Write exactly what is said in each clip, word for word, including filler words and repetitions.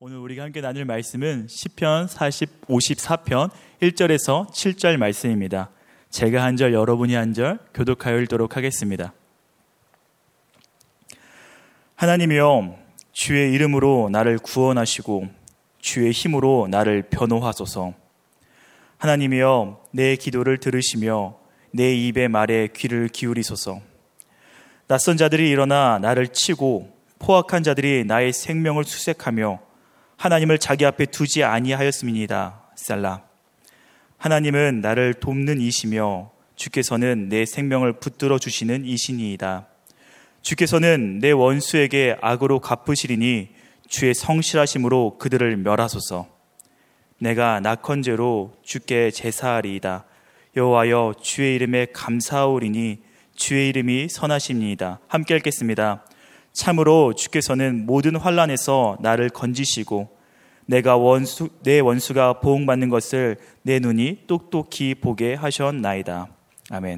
오늘 우리가 함께 나눌 말씀은 시편 오십사 편 일 절에서 칠 절 말씀입니다. 제가 한 절, 여러분이 한 절 교독하여 읽도록 하겠습니다. 하나님이여, 주의 이름으로 나를 구원하시고 주의 힘으로 나를 변호하소서. 하나님이여, 내 기도를 들으시며 내 입의 말에 귀를 기울이소서. 낯선 자들이 일어나 나를 치고 포악한 자들이 나의 생명을 수색하며 하나님을 자기 앞에 두지 아니하였음이니이다. 셀라. 하나님은 나를 돕는 이시며 주께서는 내 생명을 붙들어 주시는 이시니이다. 주께서는 내 원수에게 악으로 갚으시리니 주의 성실하심으로 그들을 멸하소서. 내가 낙헌제로 주께 제사하리이다. 여호와여, 주의 이름에 감사하오리니 주의 이름이 선하십니이다. 함께 읽겠습니다. 참으로 주께서는 모든 환난에서 나를 건지시고 내가 원수, 내 원수가 보응받는 것을 내 눈이 똑똑히 보게 하셨나이다. 아멘.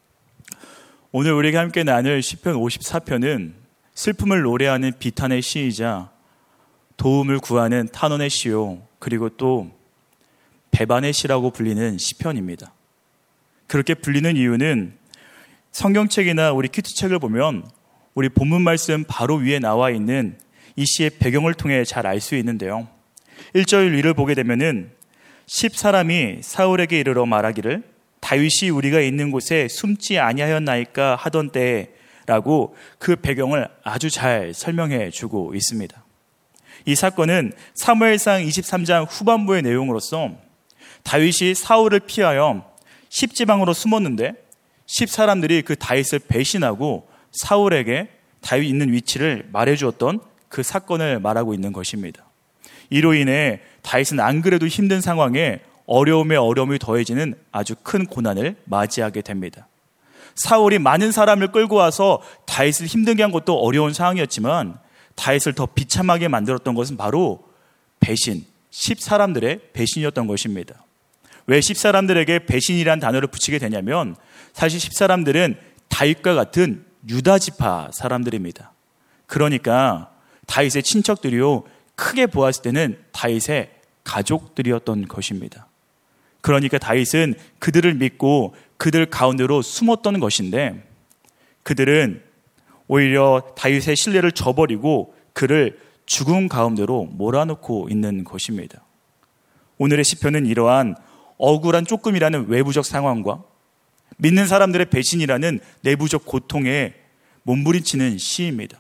오늘 우리가 함께 나눌 시편 오십사 편은 슬픔을 노래하는 비탄의 시이자 도움을 구하는 탄원의 시요, 그리고 또 배반의 시라고 불리는 시편입니다. 그렇게 불리는 이유는 성경책이나 우리 큐티책을 보면 우리 본문 말씀 바로 위에 나와 있는 이 시의 배경을 통해 잘 알 수 있는데요. 일 절 위를 보게 되면은 십 사람이 사울에게 이르러 말하기를 다윗이 우리가 있는 곳에 숨지 아니하였나이까 하던 때라고 그 배경을 아주 잘 설명해 주고 있습니다. 이 사건은 사무엘상 이십삼 장 후반부의 내용으로서 다윗이 사울을 피하여 십 지방으로 숨었는데 십 사람들이 그 다윗을 배신하고 사울에게 다윗 있는 위치를 말해주었던 그 사건을 말하고 있는 것입니다. 이로 인해 다윗은 안 그래도 힘든 상황에 어려움에 어려움이 더해지는 아주 큰 고난을 맞이하게 됩니다. 사울이 많은 사람을 끌고 와서 다윗을 힘들게 한 것도 어려운 상황이었지만 다윗을 더 비참하게 만들었던 것은 바로 배신, 십 사람들의 배신이었던 것입니다. 왜 십 사람들에게 배신이란 단어를 붙이게 되냐면 사실 십 사람들은 다윗과 같은 유다 지파 사람들입니다. 그러니까 다윗의 친척들이요, 크게 보았을 때는 다윗의 가족들이었던 것입니다. 그러니까 다윗은 그들을 믿고 그들 가운데로 숨었던 것인데 그들은 오히려 다윗의 신뢰를 저버리고 그를 죽음 가운데로 몰아넣고 있는 것입니다. 오늘의 시편은 이러한 억울한 조금이라는 외부적 상황과 믿는 사람들의 배신이라는 내부적 고통에 몸부림치는 시입니다.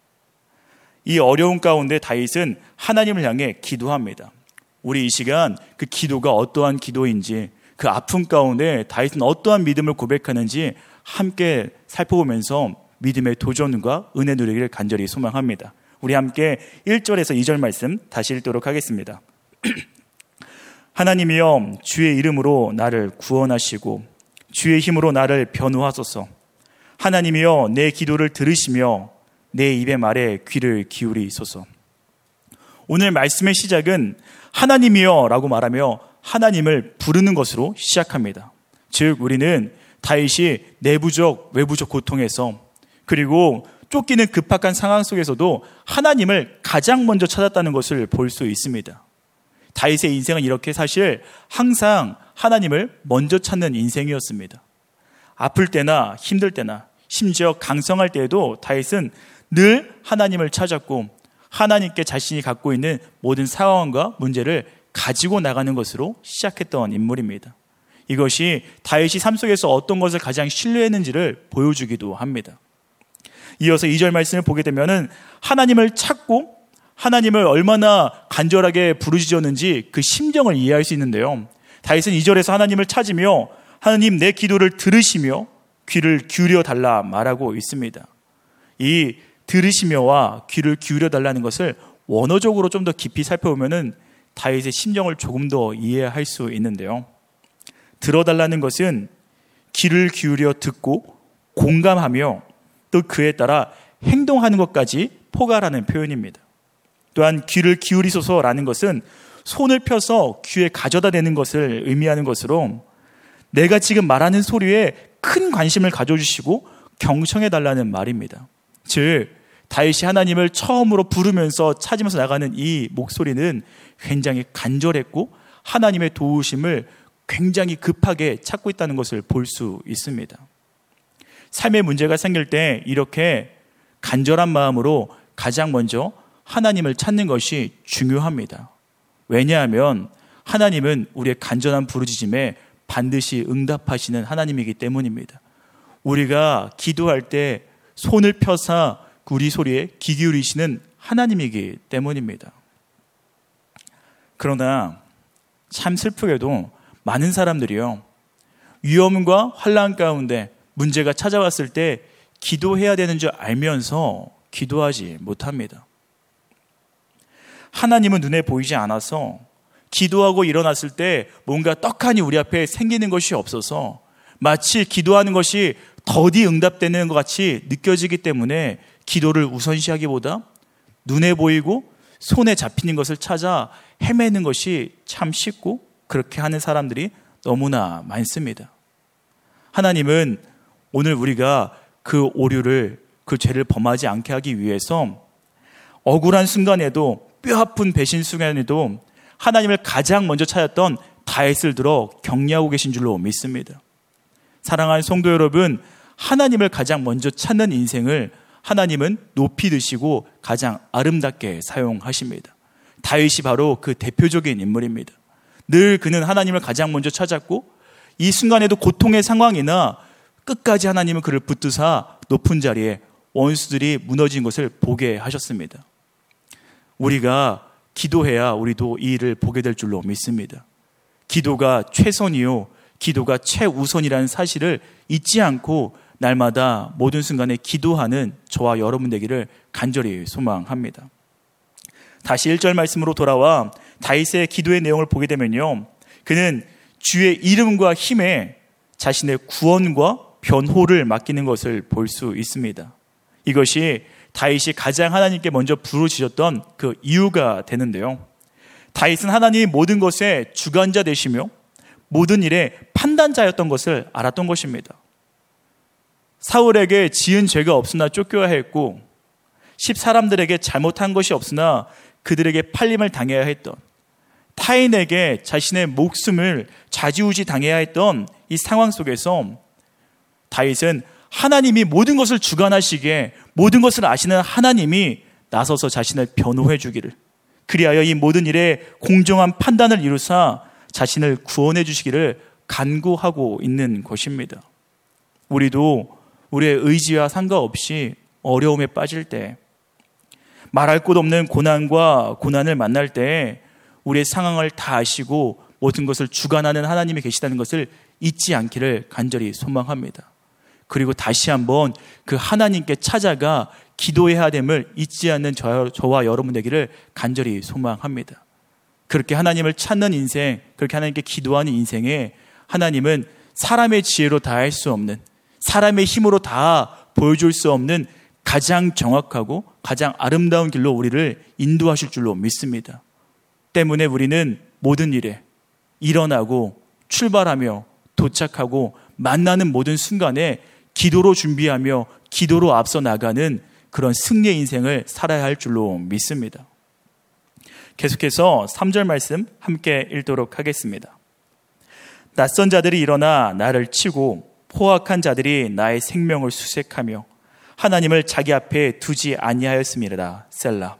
이 어려운 가운데 다윗은 하나님을 향해 기도합니다. 우리 이 시간 그 기도가 어떠한 기도인지, 그 아픔 가운데 다윗은 어떠한 믿음을 고백하는지 함께 살펴보면서 믿음의 도전과 은혜 누리기를 간절히 소망합니다. 우리 함께 일 절에서 이 절 말씀 다시 읽도록 하겠습니다. 하나님이여, 주의 이름으로 나를 구원하시고 주의 힘으로 나를 변호하소서. 하나님이여, 내 기도를 들으시며 내 입의 말에 귀를 기울이소서. 오늘 말씀의 시작은 하나님이여 라고 말하며 하나님을 부르는 것으로 시작합니다. 즉 우리는 다윗이 내부적 외부적 고통에서 그리고 쫓기는 급박한 상황 속에서도 하나님을 가장 먼저 찾았다는 것을 볼 수 있습니다. 다윗의 인생은 이렇게 사실 항상 하나님을 먼저 찾는 인생이었습니다. 아플 때나 힘들 때나 심지어 강성할 때에도 다윗은 늘 하나님을 찾았고 하나님께 자신이 갖고 있는 모든 상황과 문제를 가지고 나가는 것으로 시작했던 인물입니다. 이것이 다윗이 삶 속에서 어떤 것을 가장 신뢰했는지를 보여주기도 합니다. 이어서 이 절 말씀을 보게 되면은 하나님을 찾고 하나님을 얼마나 간절하게 부르짖었는지 그 심정을 이해할 수 있는데요. 다윗은 이 절에서 하나님을 찾으며 하나님 내 기도를 들으시며 귀를 기울여 달라 말하고 있습니다. 이 들으시며와 귀를 기울여 달라는 것을 원어적으로 좀 더 깊이 살펴보면은 다윗의 심정을 조금 더 이해할 수 있는데요. 들어달라는 것은 귀를 기울여 듣고 공감하며 또 그에 따라 행동하는 것까지 포괄하는 표현입니다. 또한 귀를 기울이소서라는 것은 손을 펴서 귀에 가져다 대는 것을 의미하는 것으로 내가 지금 말하는 소리에 큰 관심을 가져주시고 경청해달라는 말입니다. 즉 다윗이 하나님을 처음으로 부르면서 찾으면서 나가는 이 목소리는 굉장히 간절했고 하나님의 도우심을 굉장히 급하게 찾고 있다는 것을 볼 수 있습니다. 삶의 문제가 생길 때 이렇게 간절한 마음으로 가장 먼저 하나님을 찾는 것이 중요합니다. 왜냐하면 하나님은 우리의 간절한 부르짖음에 반드시 응답하시는 하나님이기 때문입니다. 우리가 기도할 때 손을 펴사 우리 소리에 귀 기울이시는 하나님이기 때문입니다. 그러나 참 슬프게도 많은 사람들이요, 위험과 환난 가운데 문제가 찾아왔을 때 기도해야 되는 줄 알면서 기도하지 못합니다. 하나님은 눈에 보이지 않아서 기도하고 일어났을 때 뭔가 떡하니 우리 앞에 생기는 것이 없어서 마치 기도하는 것이 더디 응답되는 것 같이 느껴지기 때문에 기도를 우선시하기보다 눈에 보이고 손에 잡히는 것을 찾아 헤매는 것이 참 쉽고 그렇게 하는 사람들이 너무나 많습니다. 하나님은 오늘 우리가 그 오류를, 그 죄를 범하지 않게 하기 위해서 억울한 순간에도, 뼈아픈 배신 순간에도 하나님을 가장 먼저 찾았던 다윗을 들어 격려하고 계신 줄로 믿습니다. 사랑하는 성도 여러분, 하나님을 가장 먼저 찾는 인생을 하나님은 높이 드시고 가장 아름답게 사용하십니다. 다윗이 바로 그 대표적인 인물입니다. 늘 그는 하나님을 가장 먼저 찾았고 이 순간에도 고통의 상황이나 끝까지 하나님은 그를 붙드사 높은 자리에 원수들이 무너진 것을 보게 하셨습니다. 우리가 기도해야 우리도 이 일을 보게 될 줄로 믿습니다. 기도가 최선이요, 기도가 최우선이라는 사실을 잊지 않고 날마다 모든 순간에 기도하는 저와 여러분 되기를 간절히 소망합니다. 다시 일 절 말씀으로 돌아와 다윗의 기도의 내용을 보게 되면요, 그는 주의 이름과 힘에 자신의 구원과 변호를 맡기는 것을 볼 수 있습니다. 이것이 다윗이 가장 하나님께 먼저 부르짖었던 그 이유가 되는데요, 다윗은 하나님이 모든 것의 주관자 되시며 모든 일의 판단자였던 것을 알았던 것입니다. 사울에게 지은 죄가 없으나 쫓겨야 했고 십 사람들에게 잘못한 것이 없으나 그들에게 팔림을 당해야 했던, 타인에게 자신의 목숨을 좌지우지 당해야 했던 이 상황 속에서 다윗은 하나님이 모든 것을 주관하시기에 모든 것을 아시는 하나님이 나서서 자신을 변호해 주기를, 그리하여 이 모든 일에 공정한 판단을 이루사 자신을 구원해 주시기를 간구하고 있는 것입니다. 우리도 우리의 의지와 상관없이 어려움에 빠질 때, 말할 곳 없는 고난과 고난을 만날 때 우리의 상황을 다 아시고 모든 것을 주관하는 하나님이 계시다는 것을 잊지 않기를 간절히 소망합니다. 그리고 다시 한번 그 하나님께 찾아가 기도해야 됨을 잊지 않는 저와 여러분 되기를 간절히 소망합니다. 그렇게 하나님을 찾는 인생, 그렇게 하나님께 기도하는 인생에 하나님은 사람의 지혜로 다 할 수 없는, 사람의 힘으로 다 보여줄 수 없는 가장 정확하고 가장 아름다운 길로 우리를 인도하실 줄로 믿습니다. 때문에 우리는 모든 일에 일어나고 출발하며 도착하고 만나는 모든 순간에 기도로 준비하며 기도로 앞서 나가는 그런 승리의 인생을 살아야 할 줄로 믿습니다. 계속해서 삼 절 말씀 함께 읽도록 하겠습니다. 낯선 자들이 일어나 나를 치고 포악한 자들이 나의 생명을 수색하며 하나님을 자기 앞에 두지 아니하였음이라. 셀라.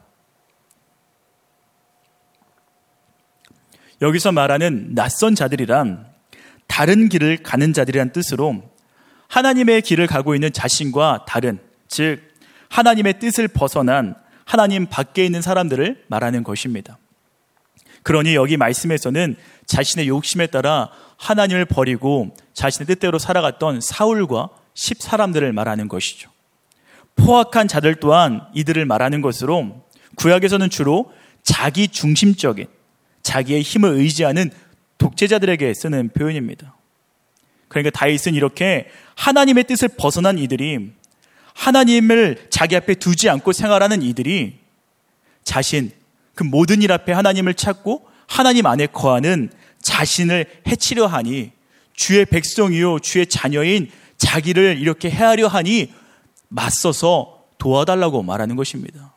여기서 말하는 낯선 자들이란 다른 길을 가는 자들이란 뜻으로 하나님의 길을 가고 있는 자신과 다른, 즉 하나님의 뜻을 벗어난 하나님 밖에 있는 사람들을 말하는 것입니다. 그러니 여기 말씀에서는 자신의 욕심에 따라 하나님을 버리고 자신의 뜻대로 살아갔던 사울과 십 사람들을 말하는 것이죠. 포악한 자들 또한 이들을 말하는 것으로 구약에서는 주로 자기 중심적인, 자기의 힘을 의지하는 독재자들에게 쓰는 표현입니다. 그러니까 다윗은 이렇게 하나님의 뜻을 벗어난 이들이, 하나님을 자기 앞에 두지 않고 생활하는 이들이 자신, 그 모든 일 앞에 하나님을 찾고 하나님 안에 거하는 자신을 해치려 하니, 주의 백성이요 주의 자녀인 자기를 이렇게 해하려 하니 맞서서 도와달라고 말하는 것입니다.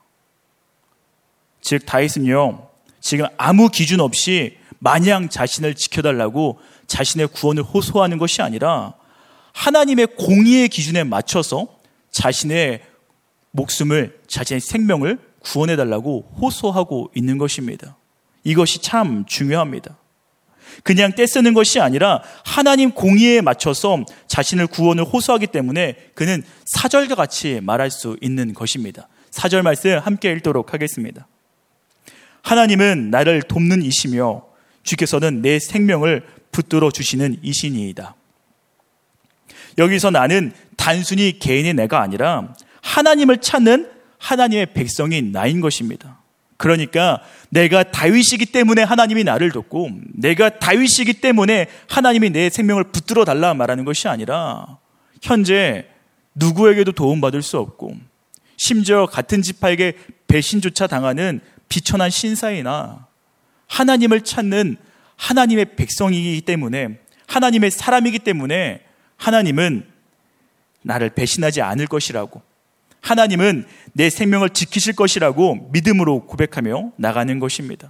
즉 다윗은요, 지금 아무 기준 없이 마냥 자신을 지켜달라고 자신의 구원을 호소하는 것이 아니라 하나님의 공의의 기준에 맞춰서 자신의 목숨을, 자신의 생명을 구원해달라고 호소하고 있는 것입니다. 이것이 참 중요합니다. 그냥 떼쓰는 것이 아니라 하나님 공의에 맞춰서 자신을 구원을 호소하기 때문에 그는 사절과 같이 말할 수 있는 것입니다. 사절 말씀 함께 읽도록 하겠습니다. 하나님은 나를 돕는 이시며 주께서는 내 생명을 붙들어 주시는 이시니이다. 여기서 나는 단순히 개인의 내가 아니라 하나님을 찾는 하나님의 백성인 나인 것입니다. 그러니까 내가 다윗이기 때문에 하나님이 나를 돕고 내가 다윗이기 때문에 하나님이 내 생명을 붙들어 달라 말하는 것이 아니라 현재 누구에게도 도움받을 수 없고 심지어 같은 지파에게 배신조차 당하는 비천한 신사이나 하나님을 찾는 하나님의 백성이기 때문에 하나님의 사람이기 때문에 하나님은 나를 배신하지 않을 것이라고, 하나님은 내 생명을 지키실 것이라고 믿음으로 고백하며 나가는 것입니다.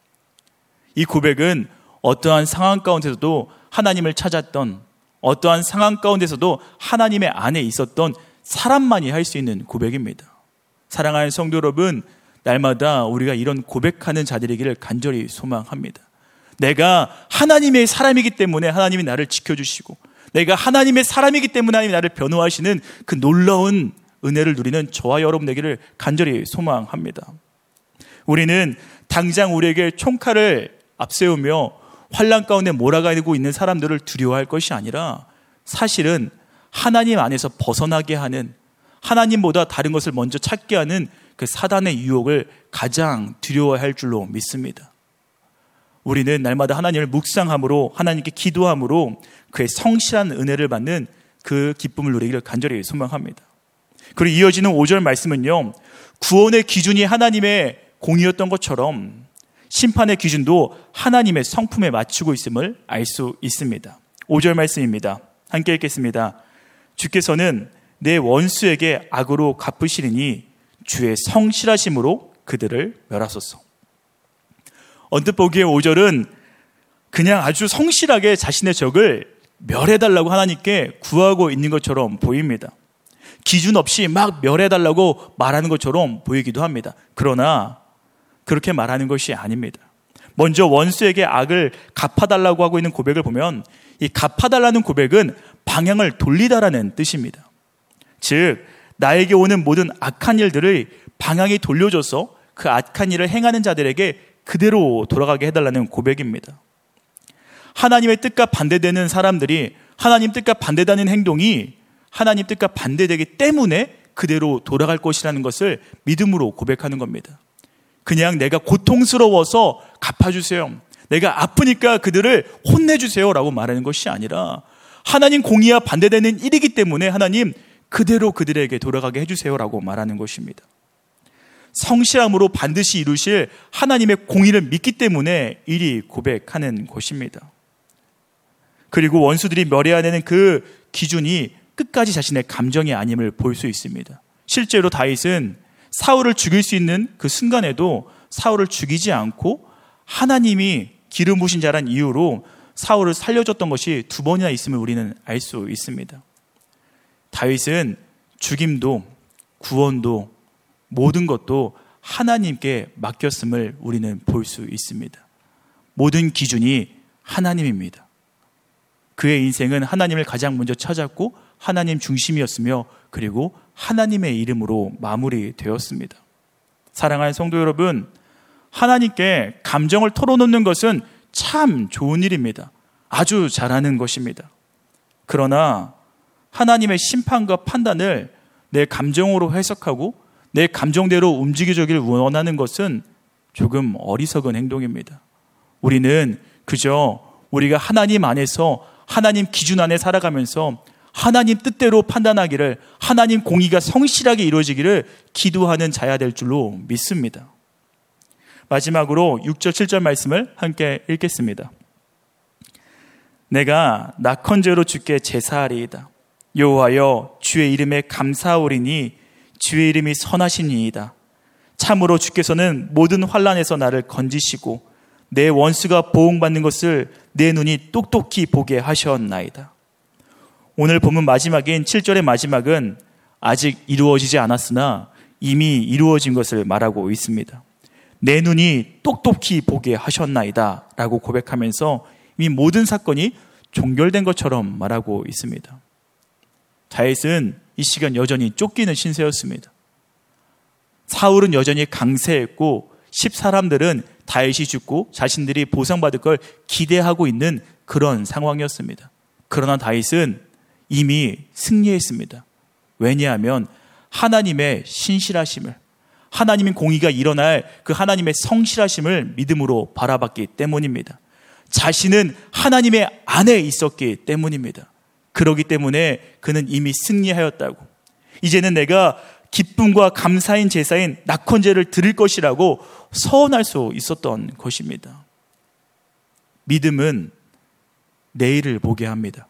이 고백은 어떠한 상황 가운데서도 하나님을 찾았던, 어떠한 상황 가운데서도 하나님의 안에 있었던 사람만이 할 수 있는 고백입니다. 사랑하는 성도 여러분, 날마다 우리가 이런 고백하는 자들이기를 간절히 소망합니다. 내가 하나님의 사람이기 때문에 하나님이 나를 지켜주시고 내가 하나님의 사람이기 때문에 하나님이 나를 변호하시는 그 놀라운 은혜를 누리는 저와 여러분 되기를 간절히 소망합니다. 우리는 당장 우리에게 총칼을 앞세우며 환난 가운데 몰아가고 있는 사람들을 두려워할 것이 아니라 사실은 하나님 안에서 벗어나게 하는, 하나님보다 다른 것을 먼저 찾게 하는 그 사단의 유혹을 가장 두려워할 줄로 믿습니다. 우리는 날마다 하나님을 묵상함으로, 하나님께 기도함으로 그의 성실한 은혜를 받는 그 기쁨을 누리기를 간절히 소망합니다. 그리고 이어지는 오 절 말씀은요, 구원의 기준이 하나님의 공의였던 것처럼 심판의 기준도 하나님의 성품에 맞추고 있음을 알 수 있습니다. 오 절 말씀입니다. 함께 읽겠습니다. 주께서는 내 원수에게 악으로 갚으시리니 주의 성실하심으로 그들을 멸하소서. 언뜻 보기에 오 절은 그냥 아주 성실하게 자신의 적을 멸해달라고 하나님께 구하고 있는 것처럼 보입니다. 기준 없이 막 멸해달라고 말하는 것처럼 보이기도 합니다. 그러나 그렇게 말하는 것이 아닙니다. 먼저 원수에게 악을 갚아달라고 하고 있는 고백을 보면 이 갚아달라는 고백은 방향을 돌리다라는 뜻입니다. 즉 나에게 오는 모든 악한 일들을 방향이 돌려줘서 그 악한 일을 행하는 자들에게 그대로 돌아가게 해달라는 고백입니다. 하나님의 뜻과 반대되는 사람들이 하나님 뜻과 반대되는 행동이 하나님 뜻과 반대되기 때문에 그대로 돌아갈 것이라는 것을 믿음으로 고백하는 겁니다. 그냥 내가 고통스러워서 갚아주세요, 내가 아프니까 그들을 혼내주세요 라고 말하는 것이 아니라 하나님 공의와 반대되는 일이기 때문에 하나님 그대로 그들에게 돌아가게 해주세요 라고 말하는 것입니다. 성실함으로 반드시 이루실 하나님의 공의를 믿기 때문에 이리 고백하는 것입니다. 그리고 원수들이 멸해야 되는 그 기준이 끝까지 자신의 감정이 아님을 볼 수 있습니다. 실제로 다윗은 사울을 죽일 수 있는 그 순간에도 사울을 죽이지 않고 하나님이 기름 부으신 자란 이유로 사울을 살려줬던 것이 두 번이나 있음을 우리는 알 수 있습니다. 다윗은 죽임도 구원도 모든 것도 하나님께 맡겼음을 우리는 볼 수 있습니다. 모든 기준이 하나님입니다. 그의 인생은 하나님을 가장 먼저 찾았고 하나님 중심이었으며 그리고 하나님의 이름으로 마무리되었습니다. 사랑하는 성도 여러분, 하나님께 감정을 털어놓는 것은 참 좋은 일입니다. 아주 잘하는 것입니다. 그러나 하나님의 심판과 판단을 내 감정으로 해석하고 내 감정대로 움직여주기를 원하는 것은 조금 어리석은 행동입니다. 우리는 그저 우리가 하나님 안에서 하나님 기준 안에 살아가면서 하나님 뜻대로 판단하기를, 하나님 공의가 성실하게 이루어지기를 기도하는 자야 될 줄로 믿습니다. 마지막으로 육 절 칠 절 말씀을 함께 읽겠습니다. 내가 낙헌제로 주께 제사하리이다. 여호와여 주의 이름에 감사하오리니 주의 이름이 선하시니이다. 참으로 주께서는 모든 환난에서 나를 건지시고 내 원수가 보응받는 것을 내 눈이 똑똑히 보게 하셨나이다. 오늘 본문 마지막인 칠 절의 마지막은 아직 이루어지지 않았으나 이미 이루어진 것을 말하고 있습니다. 내 눈이 똑똑히 보게 하셨나이다 라고 고백하면서 이미 모든 사건이 종결된 것처럼 말하고 있습니다. 다윗은 이 시간 여전히 쫓기는 신세였습니다. 사울은 여전히 강세했고 십 사람들은 다윗이 죽고 자신들이 보상받을 걸 기대하고 있는 그런 상황이었습니다. 그러나 다윗은 이미 승리했습니다. 왜냐하면 하나님의 신실하심을, 하나님의 공의가 일어날 그 하나님의 성실하심을 믿음으로 바라봤기 때문입니다. 자신은 하나님의 안에 있었기 때문입니다. 그러기 때문에 그는 이미 승리하였다고, 이제는 내가 기쁨과 감사인 제사인 낙헌제를 드릴 것이라고 서원할 수 있었던 것입니다. 믿음은 내일을 보게 합니다.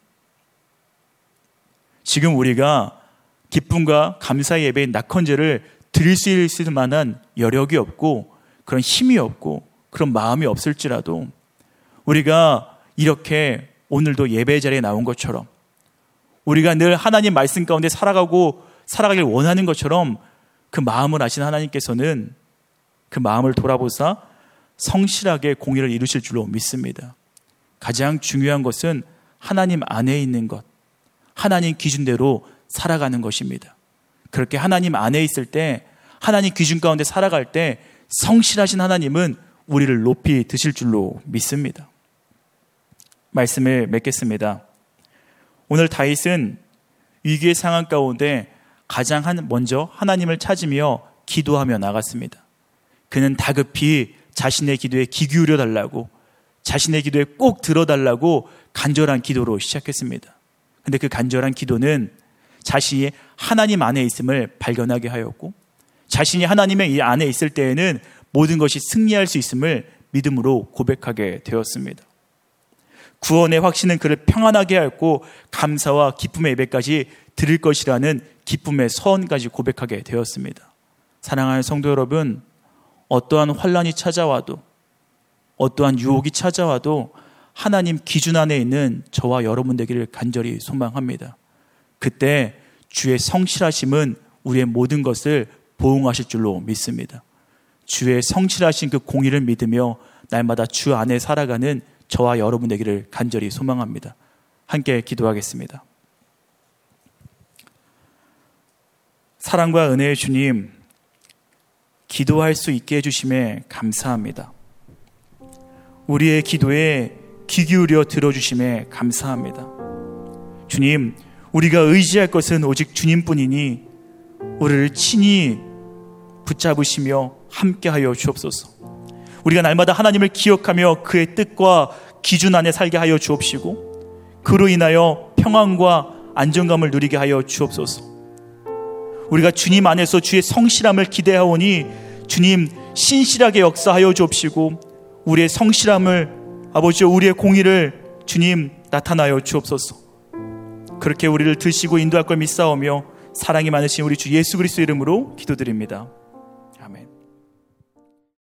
지금 우리가 기쁨과 감사의 예배인 낙헌제를 드릴 수 있을 만한 여력이 없고 그런 힘이 없고 그런 마음이 없을지라도 우리가 이렇게 오늘도 예배 자리에 나온 것처럼, 우리가 늘 하나님 말씀 가운데 살아가고 살아가길 원하는 것처럼 그 마음을 아신 하나님께서는 그 마음을 돌아보사 성실하게 공의를 이루실 줄로 믿습니다. 가장 중요한 것은 하나님 안에 있는 것, 하나님 기준대로 살아가는 것입니다. 그렇게 하나님 안에 있을 때, 하나님 기준 가운데 살아갈 때 성실하신 하나님은 우리를 높이 드실 줄로 믿습니다. 말씀을 맺겠습니다. 오늘 다윗은 위기의 상황 가운데 가장 먼저 하나님을 찾으며 기도하며 나갔습니다. 그는 다급히 자신의 기도에 귀 기울여 달라고, 자신의 기도에 꼭 들어달라고 간절한 기도로 시작했습니다. 그런데 그 간절한 기도는 자신이 하나님 안에 있음을 발견하게 하였고, 자신이 하나님의 이 안에 있을 때에는 모든 것이 승리할 수 있음을 믿음으로 고백하게 되었습니다. 구원의 확신은 그를 평안하게 하였고 감사와 기쁨의 예배까지 드릴 것이라는 기쁨의 서원까지 고백하게 되었습니다. 사랑하는 성도 여러분, 어떠한 환난이 찾아와도, 어떠한 유혹이 찾아와도 하나님 기준 안에 있는 저와 여러분 되기를 간절히 소망합니다. 그때 주의 성실하심은 우리의 모든 것을 보응하실 줄로 믿습니다. 주의 성실하신 그 공의를 믿으며 날마다 주 안에 살아가는 저와 여러분 되기를 간절히 소망합니다. 함께 기도하겠습니다. 사랑과 은혜의 주님, 기도할 수 있게 해주심에 감사합니다. 우리의 기도에 귀 기울여 들어주심에 감사합니다. 주님, 우리가 의지할 것은 오직 주님뿐이니 우리를 친히 붙잡으시며 함께하여 주옵소서. 우리가 날마다 하나님을 기억하며 그의 뜻과 기준 안에 살게 하여 주옵시고 그로 인하여 평안과 안정감을 누리게 하여 주옵소서. 우리가 주님 안에서 주의 성실함을 기대하오니 주님 신실하게 역사하여 주옵시고 우리의 성실함을, 아버지 우리의 공의를 주님 나타나여 주옵소서. 그렇게 우리를 드시고 인도할 걸 믿사오며 사랑이 많으신 우리 주 예수 그리스도 이름으로 기도드립니다.